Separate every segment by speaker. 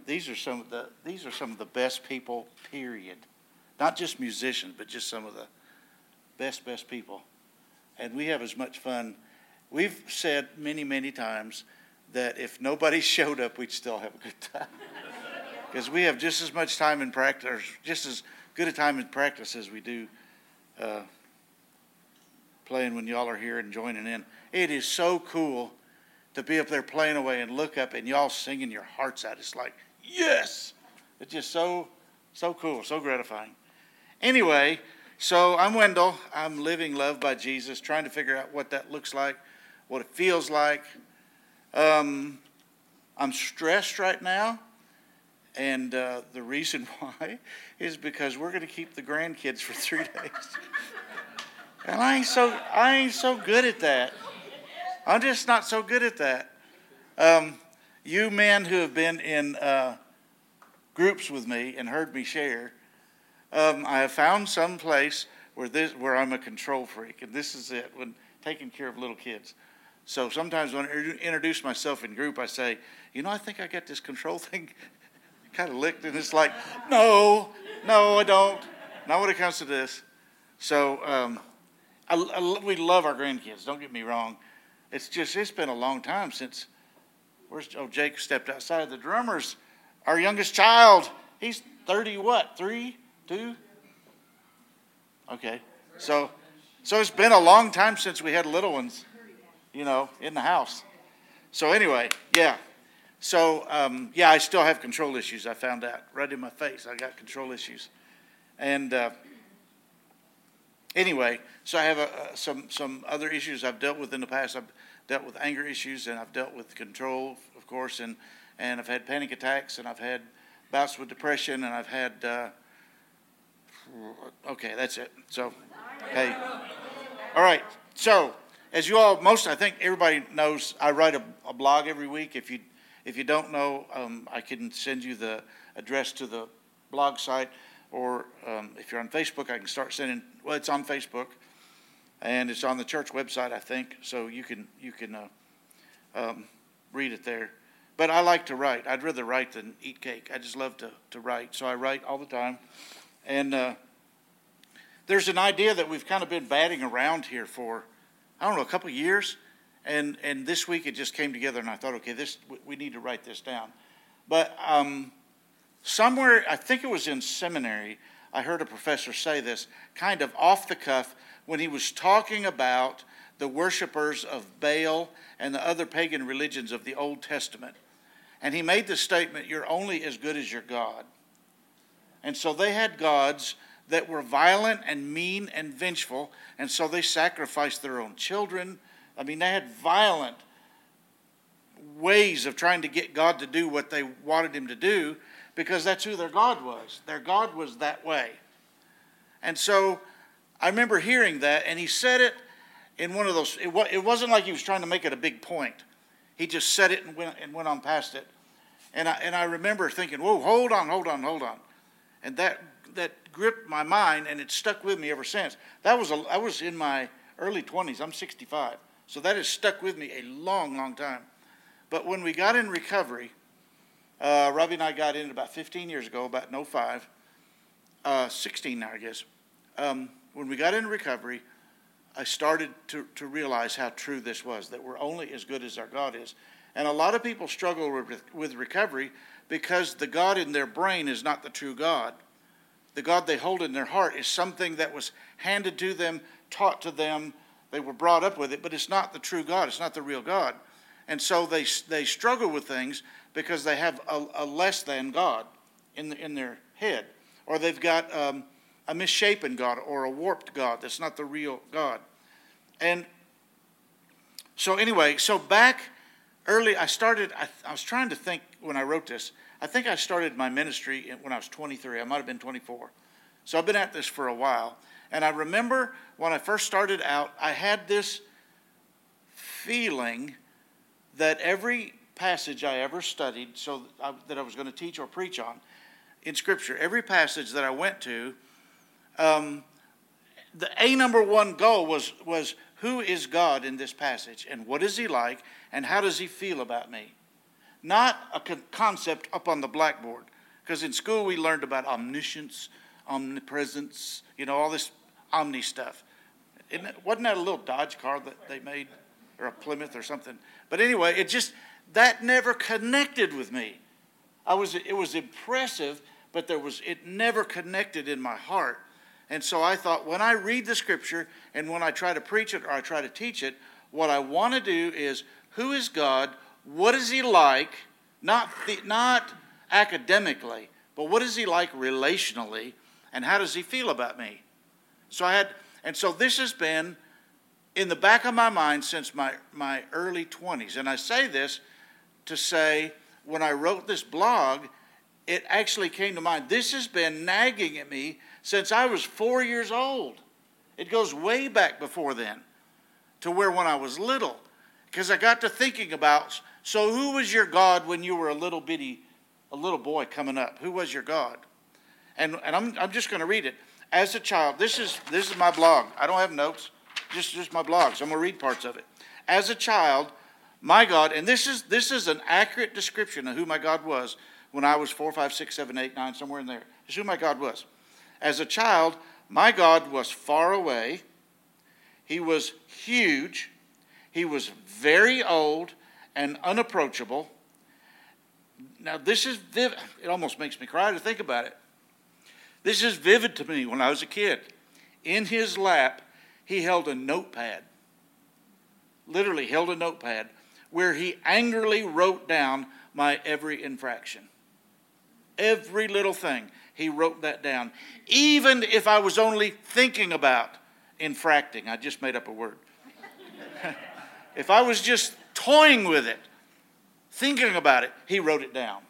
Speaker 1: these are some of the best people, period. Not just musicians, but just some of the best people. And we have as much fun. We've said many, many times that if nobody showed up, we'd still have a good time. Because we have just as much time in practice, or just as good a time in practice as we do playing when y'all are here and joining in. It is so cool to be up there playing away and look up and y'all singing your hearts out. It's like, yes! It's just so cool, so gratifying. Anyway, so I'm Wendell. I'm living Love by Jesus, trying to figure out what that looks like, what it feels like. I'm stressed right now, and the reason why is because we're going to keep the grandkids for 3 days. And I ain't so good at that. I'm just not so good at that. You men who have been in groups with me and heard me share, I have found some place where I'm a control freak, and this is it, when taking care of little kids. So sometimes when I introduce myself in group, I say, I think I got this control thing kind of licked, and it's like, no, I don't. Not when it comes to this. So we love our grandkids, don't get me wrong. It's been a long time since, Jake stepped outside. The drummer's our youngest child. He's 30 what, 3, 2? Okay. So it's been a long time since we had little ones, in the house. So anyway, yeah. So, I still have control issues. I found out right in my face. I got control issues. And anyway, so I have some other issues I've dealt with in the past. I've dealt with anger issues, and I've dealt with control, of course, and I've had panic attacks, and I've had bouts with depression, and I've had, okay, that's it. So, hey. All right. So, as you all, I think everybody knows, I write a blog every week. If you don't know, I can send you the address to the blog site, or if you're on Facebook, I can start sending. Well, it's on Facebook, and it's on the church website, I think. So you can read it there. But I like to write. I'd rather write than eat cake. I just love to write. So I write all the time, and there's an idea that we've kind of been batting around here for, a couple of years. And this week it just came together, and I thought, okay, we need to write this down. But somewhere, I think it was in seminary, I heard a professor say this kind of off the cuff when he was talking about the worshipers of Baal and the other pagan religions of the Old Testament. And he made the statement, you're only as good as your God. And so they had gods that were violent and mean and vengeful, and so they sacrificed their own children. I mean, they had violent ways of trying to get God to do what they wanted him to do, because that's who their God was. Their God was that way. And so I remember hearing that, and he said it in one of those, it wasn't like he was trying to make it a big point. He just said it and went on past it. And I remember thinking, whoa, hold on. And that gripped my mind, and it stuck with me ever since. I was in my early 20s. I'm 65. So that has stuck with me a long, long time. But when we got in recovery, Robbie and I got in about 15 years ago, about in 05, 16 now, I guess. When we got in recovery, I started to realize how true this was, that we're only as good as our God is. And a lot of people struggle with recovery because the God in their brain is not the true God. The God they hold in their heart is something that was handed to them, taught to them. They were brought up with it, but it's not the true God. It's not the real God. And so they struggle with things because they have a less than God in their head. Or they've got a misshapen God or a warped God that's not the real God. And so anyway, back early, I was trying to think when I wrote this. I think I started my ministry when I was 23. I might have been 24. So I've been at this for a while. And I remember when I first started out, I had this feeling that every passage I ever studied that I was going to teach or preach on in Scripture, every passage that I went to, the number one goal was who is God in this passage, and what is he like, and how does he feel about me? not a concept up on the blackboard. Because in school we learned about omniscience, omnipresence, all this omni stuff. Wasn't that a little Dodge car that they made, or a Plymouth or something? But anyway, that never connected with me. It was impressive, but it never connected in my heart. And so I thought, when I read the scripture and when I try to preach it or I try to teach it, what I want to do is, who is God? What is he like? Not academically, but what is he like relationally? And how does he feel about me? So this has been in the back of my mind since my early 20s. And I say this to say, when I wrote this blog, it actually came to mind. This has been nagging at me since I was 4 years old. It goes way back before then, to where when I was little. Because I got to thinking about, so who was your God when you were a little boy coming up? Who was your God? And I'm just going to read it. As a child, this is my blog. I don't have notes, just my blog. So I'm going to read parts of it. As a child, my God, and this is an accurate description of who my God was when I was 4, 5, 6, 7, 8, 9, somewhere in there. It's who my God was. As a child, my God was far away. He was huge. He was very old and unapproachable. Now, this is vivid. It almost makes me cry to think about it. This is vivid to me when I was a kid. In his lap, he held a notepad. Literally held a notepad where he angrily wrote down my every infraction. Every little thing, he wrote that down. Even if I was only thinking about infracting. I just made up a word. If I was just toying with it, thinking about it, he wrote it down.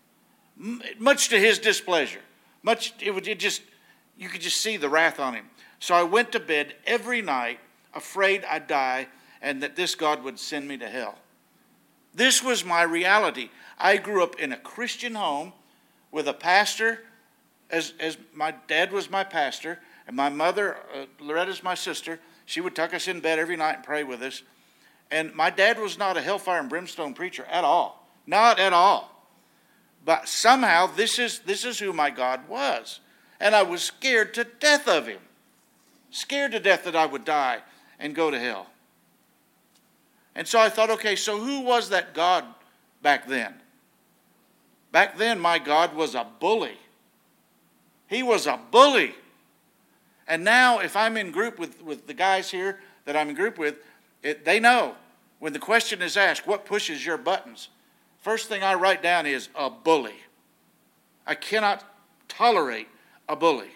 Speaker 1: Much to his displeasure. You could just see the wrath on him. So I went to bed every night afraid I'd die and that this God would send me to hell. This was my reality. I grew up in a Christian home with a pastor, as my dad was my pastor, and my mother, Loretta's my sister. She would tuck us in bed every night and pray with us. And my dad was not a hellfire and brimstone preacher at all. Not at all. But somehow this is who my God was. And I was scared to death of him. Scared to death that I would die and go to hell. And so I thought, okay, so who was that God back then? Back then, my God was a bully. He was a bully. And now, if I'm in group with the guys here that I'm in group with, they know when the question is asked, what pushes your buttons? First thing I write down is a bully. I cannot tolerate a bully.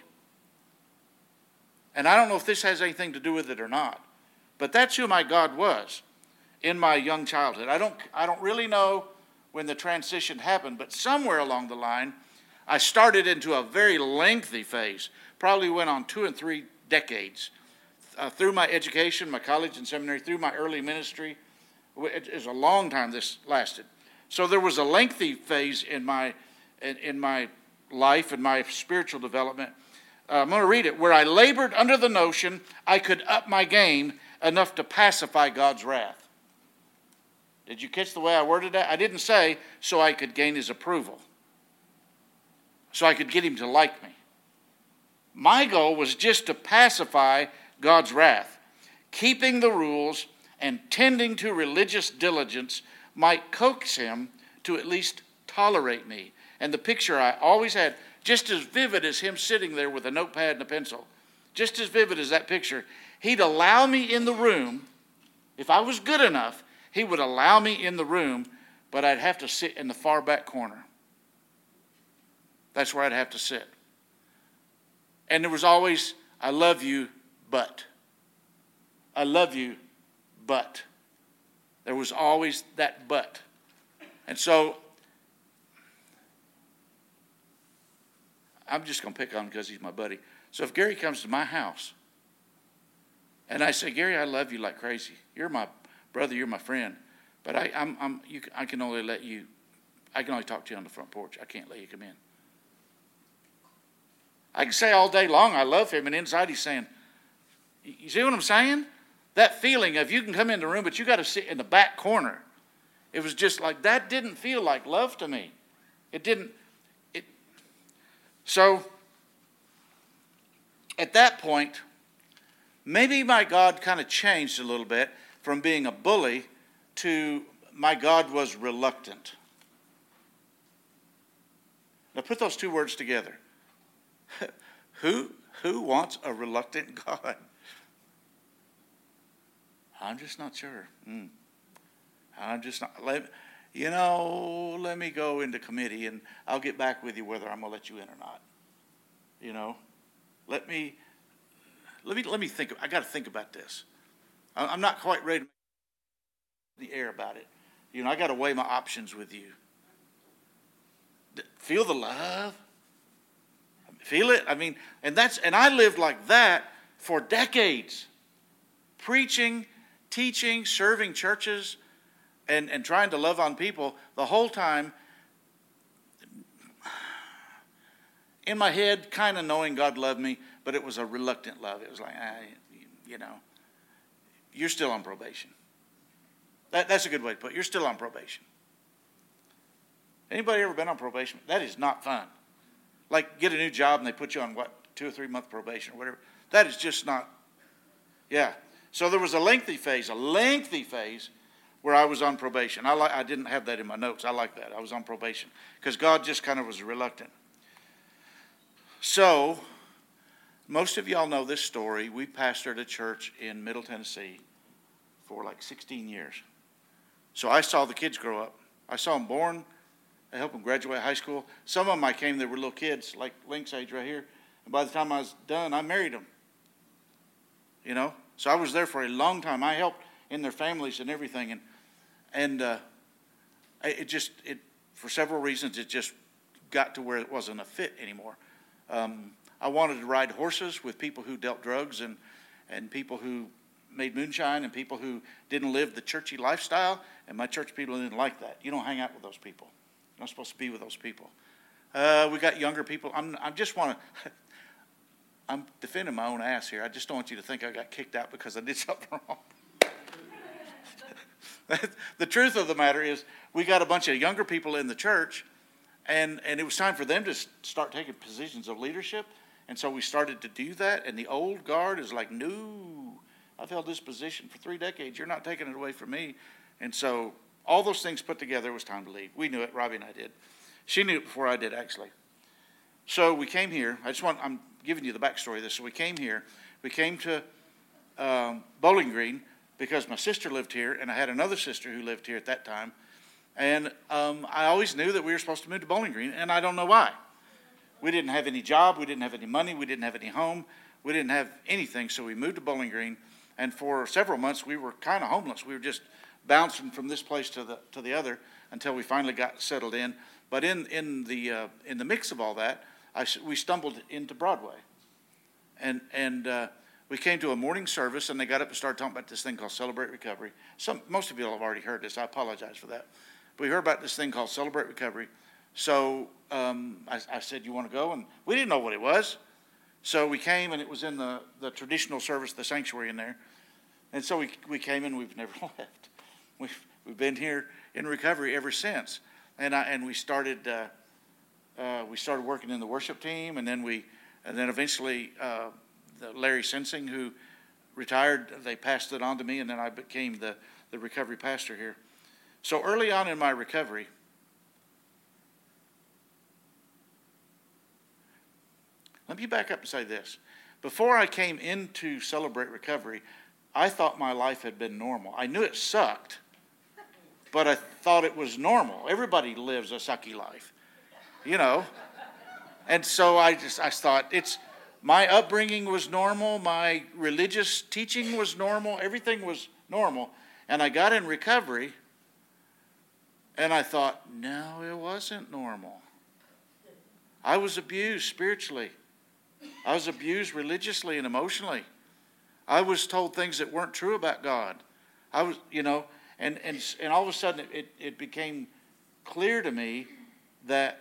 Speaker 1: And I don't know if this has anything to do with it or not, but that's who my God was in my young childhood. I don't really know when the transition happened, but somewhere along the line, I started into a very lengthy phase, probably went on 2 and 3 decades, through my education, my college and seminary, through my early ministry. It was a long time this lasted. So there was a lengthy phase in my life and my spiritual development. I'm going to read it. Where I labored under the notion I could up my game enough to pacify God's wrath. Did you catch the way I worded that? I didn't say so I could gain his approval. So I could get him to like me. My goal was just to pacify God's wrath. Keeping the rules and tending to religious diligence might coax him to at least tolerate me. And the picture I always had, just as vivid as him sitting there with a notepad and a pencil, just as vivid as that picture, he'd allow me in the room. If I was good enough, he would allow me in the room, but I'd have to sit in the far back corner. That's where I'd have to sit. And there was always, I love you, but. I love you, but. There was always that but. And so, I'm just going to pick on him because he's my buddy. So if Gary comes to my house, and I say, Gary, I love you like crazy. You're my brother, you're my friend. But I can only talk to you on the front porch. I can't let you come in. I can say all day long I love him, and inside he's saying, you see what I'm saying? That feeling of you can come in the room, but you got to sit in the back corner. It was just like, that didn't feel like love to me. It didn't. So, at that point, maybe my God kind of changed a little bit from being a bully to my God was reluctant. Now put those two words together. Who wants a reluctant God? I'm just not sure. I'm just not. Let me go into committee and I'll get back with you whether I'm going to let you in or not. Let me think. I got to think about this. I'm not quite ready to make the air about it. I got to weigh my options with you. Feel the love. Feel it. And I lived like that for decades. Preaching, teaching, serving churches, and trying to love on people the whole time. In my head, kind of knowing God loved me, but it was a reluctant love. It was like, you're still on probation. That's a good way to put it. You're still on probation. Anybody ever been on probation? That is not fun. Like get a new job and they put you on 2 or 3 month probation or whatever. That is just not. Yeah. So there was a lengthy phase where I was on probation. I didn't have that in my notes. I like that. I was on probation because God just kind of was reluctant. So most of y'all know this story. We pastored a church in Middle Tennessee for like 16 years. So I saw the kids grow up. I saw them born. I helped them graduate high school. Some of them I came, they were little kids, like Link's age right here. And by the time I was done, I married them. So I was there for a long time. I helped in their families and everything. And for several reasons, it just got to where it wasn't a fit anymore. I wanted to ride horses with people who dealt drugs and people who made moonshine and people who didn't live the churchy lifestyle. And my church people didn't like that. You don't hang out with those people. You're not supposed to be with those people. We got younger people. I'm defending my own ass here. I just don't want you to think I got kicked out because I did something wrong. The truth of the matter is we got a bunch of younger people in the church, and it was time for them to start taking positions of leadership. And so we started to do that, and the old guard is like, no, I've held this position for 3 decades. You're not taking it away from me. And so all those things put together, it was time to leave. We knew it. Robbie and I did. She knew it before I did, actually. So we came here. I'm giving you the backstory of this. So we came here. We came to Bowling Green because my sister lived here, and I had another sister who lived here at that time. And I always knew that we were supposed to move to Bowling Green, and I don't know why. We didn't have any job. We didn't have any money. We didn't have any home. We didn't have anything, so we moved to Bowling Green. And for several months, we were kind of homeless. We were just bouncing from this place to the other until we finally got settled in. But in the mix of all that, we stumbled into Broadway, and we came to a morning service, and they got up and started talking about this thing called Celebrate Recovery. Most of you have already heard this. I apologize for that. But we heard about this thing called Celebrate Recovery. So I said, you want to go? And we didn't know what it was. So we came, and it was in the traditional service, the sanctuary in there. And so we came, and we've never left. We've been here in recovery ever since. And we started working in the worship team, and then eventually Larry Sensing, who retired, they passed it on to me, and then I became the recovery pastor here. So early on in my recovery, let me back up and say this. Before I came into Celebrate Recovery, I thought my life had been normal. I knew it sucked, but I thought it was normal. Everybody lives a sucky life, And so I thought my upbringing was normal, my religious teaching was normal, everything was normal. And I got in recovery, and I thought, no, it wasn't normal. I was abused spiritually. I was abused religiously and emotionally. I was told things that weren't true about God. I was, and all of a sudden it became clear to me that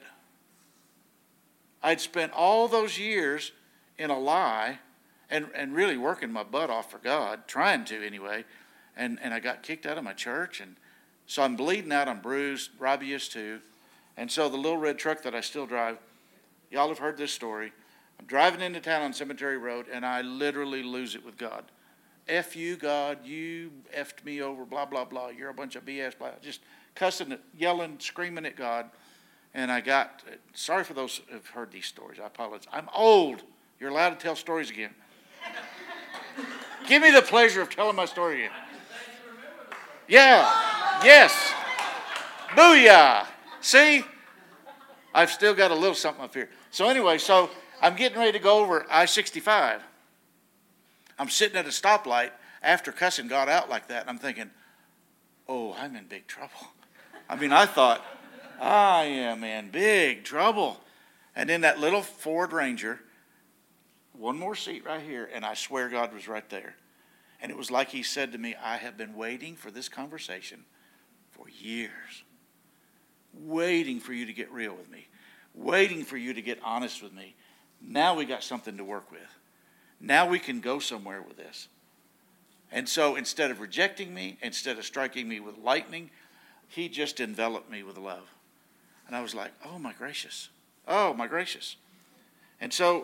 Speaker 1: I'd spent all those years in a lie and really working my butt off for God, trying to anyway, and I got kicked out of my church and So I'm bleeding out. I'm bruised. Robbie is too. And so the little red truck that I still drive, y'all have heard this story. I'm driving into town on Cemetery Road, and I literally lose it with God. F you, God. You effed me over, blah, blah, blah. You're a bunch of BS, blah. Just cussing, yelling, screaming at God. And I got, sorry for those who have heard these stories. I apologize. I'm old. You're allowed to tell stories again. Give me the pleasure of telling my story again. Yeah. Yes. Booyah. See? I've still got a little something up here. So anyway, so I'm getting ready to go over I-65. I'm sitting at a stoplight after cussing God out like that, and I'm thinking, oh, I'm in big trouble. I mean, I thought, I am in big trouble. And then that little Ford Ranger, one more seat right here, and I swear God was right there. And it was like he said to me, I have been waiting for this conversation for years. Waiting for you to get real with me. Waiting for you to get honest with me. Now we got something to work with. Now we can go somewhere with this. And so instead of rejecting me, instead of striking me with lightning, he just enveloped me with love. And I was like, oh my gracious. Oh my gracious. And so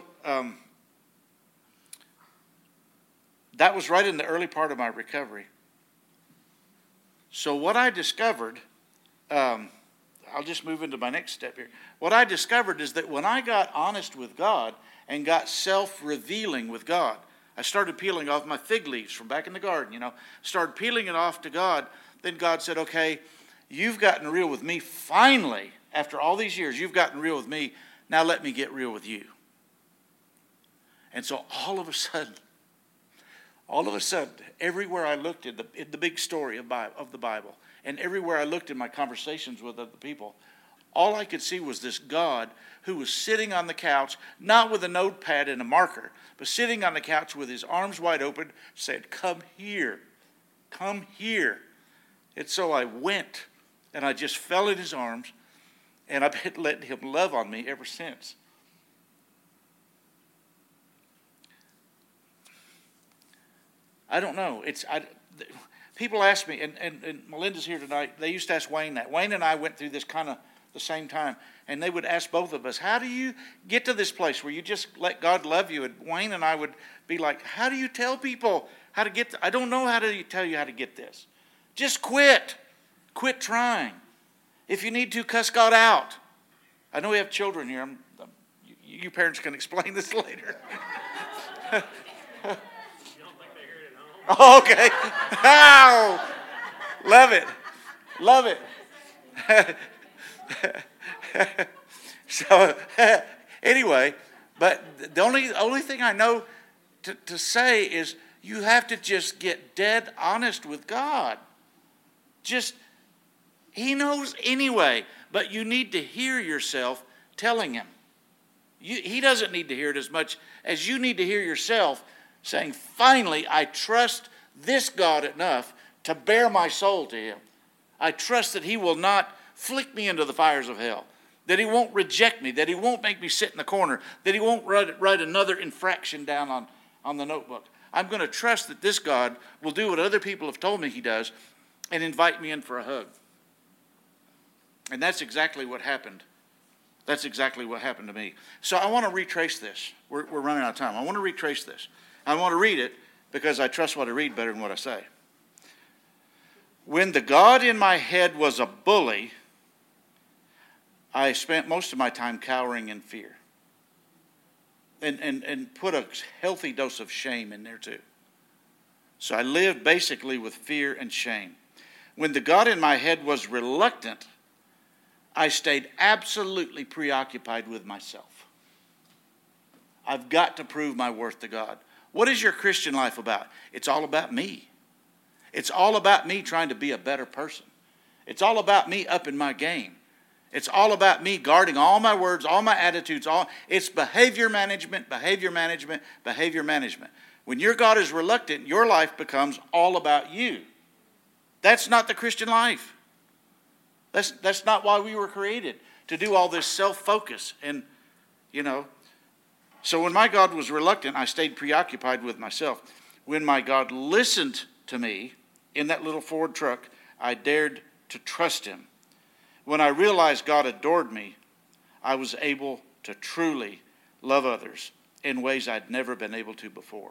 Speaker 1: that was right in the early part of my recovery. So what I discovered, I'll just move into my next step here. What I discovered is that when I got honest with God and got self-revealing with God, I started peeling off my fig leaves from back in the garden, started peeling it off to God. Then God said, okay, you've gotten real with me finally. After all these years, you've gotten real with me. Now let me get real with you. And so all of a sudden, everywhere I looked in the big story of the Bible, and everywhere I looked in my conversations with other people, all I could see was this God who was sitting on the couch, not with a notepad and a marker, but sitting on the couch with his arms wide open, said, come here, come here. And so I went, and I just fell in his arms, and I've been letting him love on me ever since. I don't know. People ask me, and Melinda's here tonight. They used to ask Wayne that. Wayne and I went through this kind of the same time, and they would ask both of us, how do you get to this place where you just let God love you? And Wayne and I would be like, how do you tell people how to get I don't know how to tell you how to get this. Just quit. Quit trying. If you need to, cuss God out. I know we have children here. You parents can explain this later. Oh, okay. Ow! Love it. Love it. So, anyway, but the only thing I know to say is you have to just get dead honest with God. He knows anyway, but you need to hear yourself telling him. He doesn't need to hear it as much as you need to hear yourself saying, finally, I trust this God enough to bear my soul to him. I trust that he will not flick me into the fires of hell, that he won't reject me, that he won't make me sit in the corner, that he won't write another infraction down on the notebook. I'm going to trust that this God will do what other people have told me he does and invite me in for a hug. And that's exactly what happened. That's exactly what happened to me. So I want to retrace this. We're running out of time. I want to retrace this. I want to read it because I trust what I read better than what I say. When the God in my head was a bully, I spent most of my time cowering in fear. And put a healthy dose of shame in there too. So I lived basically with fear and shame. When the God in my head was reluctant, I stayed absolutely preoccupied with myself. I've got to prove my worth to God. What is your Christian life about? It's all about me. It's all about me trying to be a better person. It's all about me upping my game. It's all about me guarding all my words, all my attitudes. It's behavior management, behavior management, behavior management. When your God is reluctant, your life becomes all about you. That's not the Christian life. That's not why we were created, to do all this self-focus. And, so when my God was reluctant, I stayed preoccupied with myself. When my God listened to me in that little Ford truck, I dared to trust him. When I realized God adored me, I was able to truly love others in ways I'd never been able to before.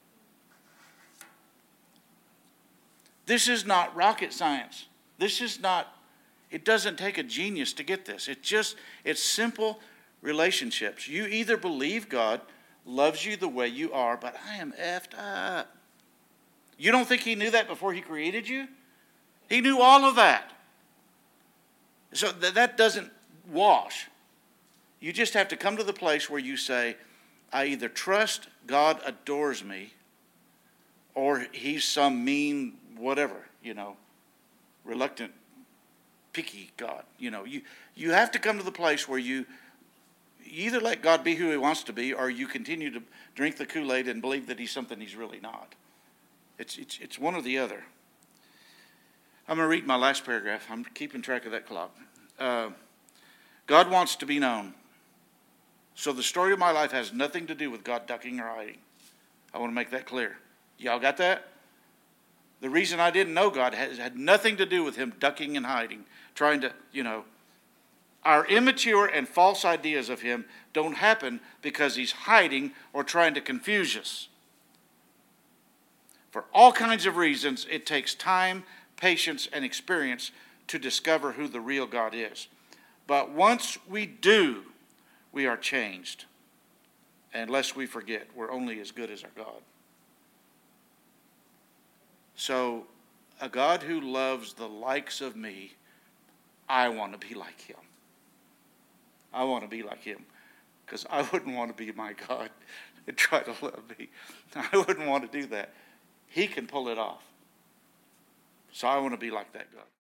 Speaker 1: This is not rocket science. It doesn't take a genius to get this. It's simple relationships. You either believe God loves you the way you are, but I am effed up. You don't think he knew that before he created you? He knew all of that. So that doesn't wash. You just have to come to the place where you say, I either trust God adores me, or he's some mean whatever, reluctant, picky God. You have to come to the place where you either let God be who he wants to be, or you continue to drink the Kool-Aid and believe that he's something he's really not. It's one or the other. I'm going to read my last paragraph. I'm keeping track of that clock. God wants to be known. So the story of my life has nothing to do with God ducking or hiding. I want to make that clear. Y'all got that? The reason I didn't know God had nothing to do with him ducking and hiding, trying to, Our immature and false ideas of him don't happen because he's hiding or trying to confuse us. For all kinds of reasons, it takes time, patience, and experience to discover who the real God is. But once we do, we are changed. And lest we forget, we're only as good as our God. So, a God who loves the likes of me, I want to be like him. I want to be like him. Because I wouldn't want to be my God and try to love me. I wouldn't want to do that. He can pull it off. So I want to be like that God.